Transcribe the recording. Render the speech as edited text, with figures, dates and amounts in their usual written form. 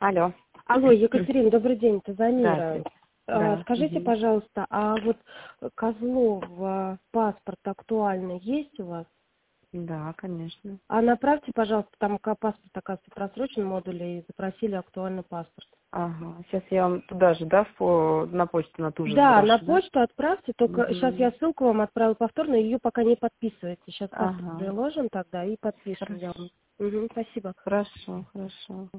Алло. Алло, Екатерина, добрый день, это Замира. Здравствуйте. Да. Скажите, Мгм. пожалуйста, а вот Козлов паспорт актуальный есть у вас? Да, конечно. А направьте, пожалуйста, там паспорт, оказывается, просрочен модуль, и запросили актуальный паспорт. Ага. Сейчас я вам туда же, да, на почту на ту же Да, на сброшу, да? почту отправьте, только сейчас Угу. я ссылку вам отправила повторно, ее пока не подписывайте. Сейчас паспорт Ага. приложим тогда и подпишем я Хорошо. вам. Угу, спасибо. Хорошо, хорошо.